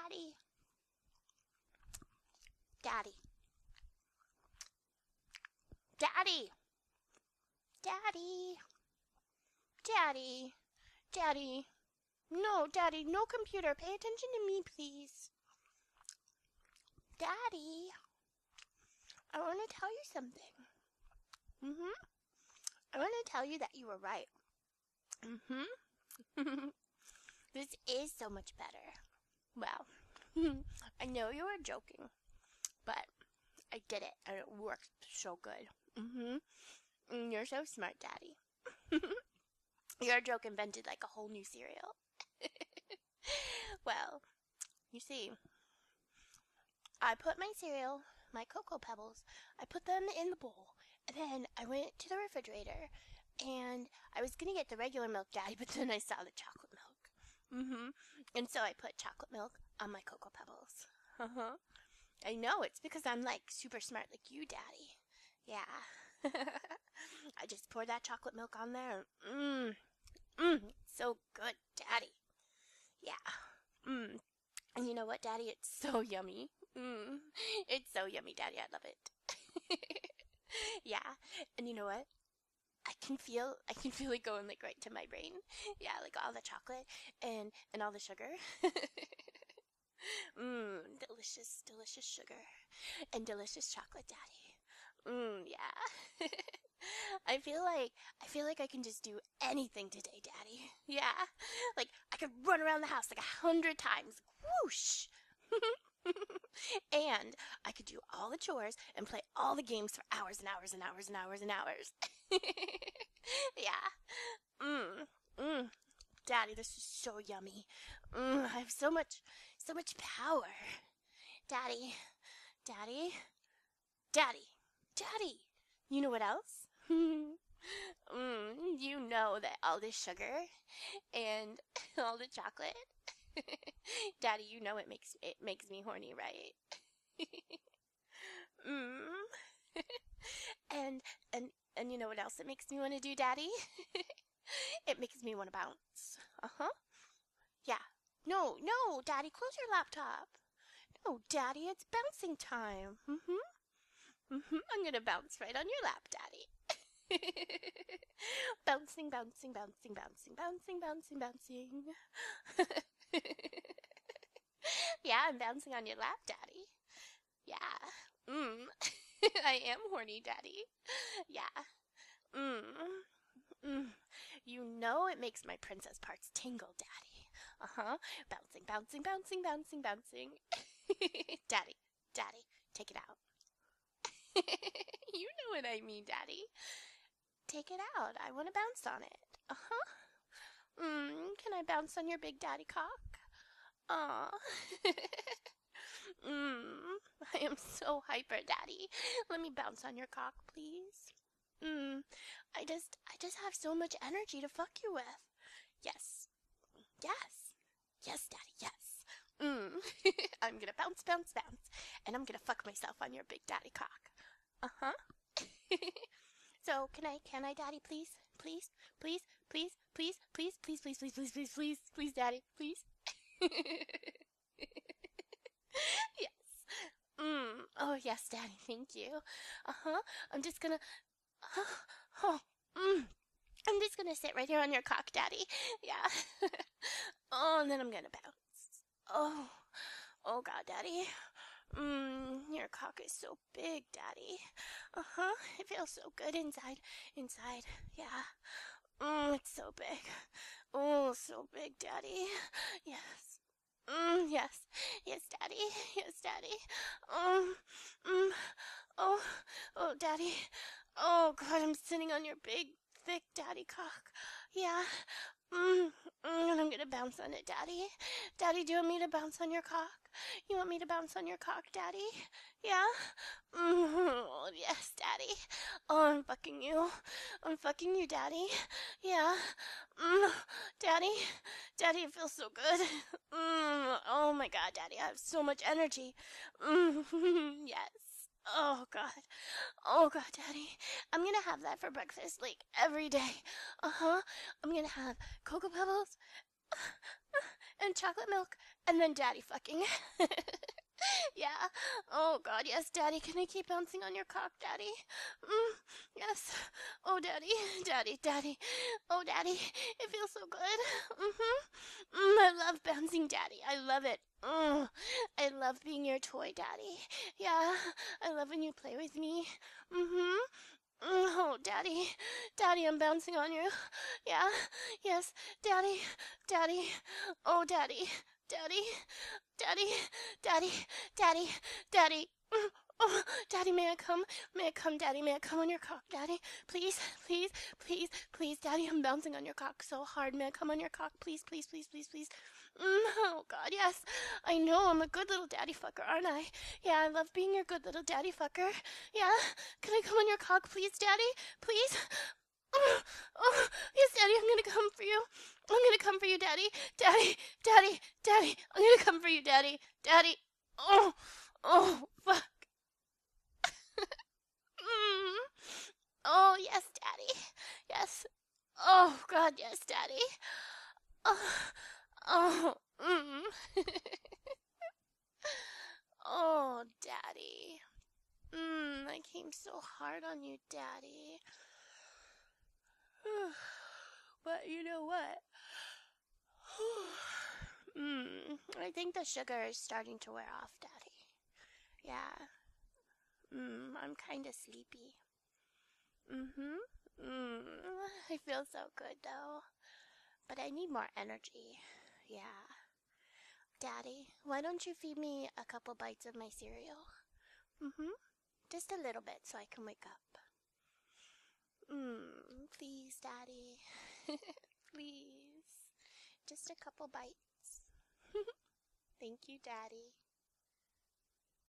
Daddy. Daddy. Daddy. Daddy. Daddy. Daddy. No, Daddy, no computer. Pay attention to me, please. Daddy. I want to tell you something. I want to tell you that you were right. This is so much better. Well, I know you were joking, but I did it, and it worked so good. You're so smart, Daddy. Your joke invented like a whole new cereal. Well, you see, I put my cereal, my Cocoa Pebbles, I put them in the bowl, and then I went to the refrigerator, and I was gonna get the regular milk, Daddy, but then I saw the chocolate milk. And so I put chocolate milk on my Cocoa Pebbles. I know, it's because I'm like super smart like you, Daddy. Yeah. I just poured that chocolate milk on there. So good, Daddy. Yeah. And you know what, Daddy? It's so yummy. It's so yummy, Daddy. I love it. Yeah. And you know what? I can feel it going like right to my brain. Yeah, like all the chocolate and all the sugar. Delicious, delicious sugar and delicious chocolate, Daddy. Yeah. I feel like I can just do anything today, Daddy. Yeah. Like I could run around the house like 100 times. Whoosh. And I could do all the chores and play all the games for hours and hours and hours and hours and hours. Yeah. Daddy, this is so yummy. I have so much power. Daddy. Daddy. Daddy. Daddy. You know what else? You know that all the sugar and all the chocolate. Daddy, you know it makes me horny, right? And you know what else it makes me want to do, Daddy? It makes me want to bounce. Yeah. No, Daddy, close your laptop. No, Daddy, it's bouncing time. I'm gonna bounce right on your lap, Daddy. Bouncing, bouncing, bouncing, bouncing, bouncing, bouncing, bouncing. Yeah, I'm bouncing on your lap, Daddy. Yeah. I am horny, Daddy. Yeah. You know it makes my princess parts tingle, Daddy. Bouncing, bouncing, bouncing, bouncing, bouncing. Daddy, take it out. You know what I mean, Daddy. Take it out. I want to bounce on it. Can I bounce on your big daddy cock? Aw. I am so hyper, Daddy. Let me bounce on your cock, please. I just have so much energy to fuck you with. Yes. Yes. Yes, Daddy, yes. I'm gonna bounce, bounce, bounce, and I'm gonna fuck myself on your big daddy cock. So can I, Daddy, please, please, please, please, please, please, please, please, please, please, please, please, please, Daddy, please. Yes. Oh yes, Daddy, thank you. I'm just gonna. I'm just gonna sit right here on your cock, Daddy. Yeah. Oh, and then I'm gonna bounce. Oh God, Daddy. Your cock is so big, Daddy. It feels so good inside. Yeah. It's so big. Oh, so big, Daddy. Yes. Yes. Yes, Daddy. Yes, Daddy. Oh, Daddy. Oh, God, I'm sitting on your big, thick daddy cock. Yeah. And I'm gonna bounce on it, Daddy. Daddy, do you want me to bounce on your cock? You want me to bounce on your cock, Daddy? Yeah? Oh, yes, Daddy. Oh, I'm fucking you. I'm fucking you, Daddy. Yeah. Daddy. Daddy, it feels so good. Oh my God, Daddy, I have so much energy. Yes. Oh God. Oh God, Daddy. I'm gonna have that for breakfast like every day. I'm gonna have Cocoa Pebbles and chocolate milk and then daddy fucking. Yeah. Oh God, yes, daddy. Can I keep bouncing on your cock, daddy? Yes. Oh, daddy, daddy. Oh, daddy, it feels so good. I love bouncing, daddy. I love it. I love being your toy, daddy. Yeah. I love when you play with me. Oh, daddy, daddy, I'm bouncing on you. Yeah. Yes, daddy, daddy. Oh, daddy, daddy. Daddy, daddy, daddy, daddy. Oh, daddy, may I come? May I come, daddy? May I come on your cock, daddy? Please, please, please, please, daddy, I'm bouncing on your cock so hard. May I come on your cock? Please, please, please, please, please. Oh, God, yes. I know I'm a good little daddy fucker, aren't I? Yeah, I love being your good little daddy fucker. Yeah? Can I come on your cock, please, daddy? Please? Oh, yes, daddy, I'm gonna come for you. I'm gonna come for you, daddy. Daddy, daddy, daddy. I'm gonna come for you, daddy. Daddy. Oh, oh, fuck. Mm. Oh, yes, daddy. Yes. Oh, God, yes, daddy. Oh, oh, Oh, daddy. I came so hard on you, daddy. But you know what? I think the sugar is starting to wear off, daddy. Yeah. I'm kind of sleepy. I feel so good though. But I need more energy. Yeah. Daddy, why don't you feed me a couple bites of my cereal? Just a little bit so I can wake up. Please, Daddy. Please. Just a couple bites. Thank you, Daddy.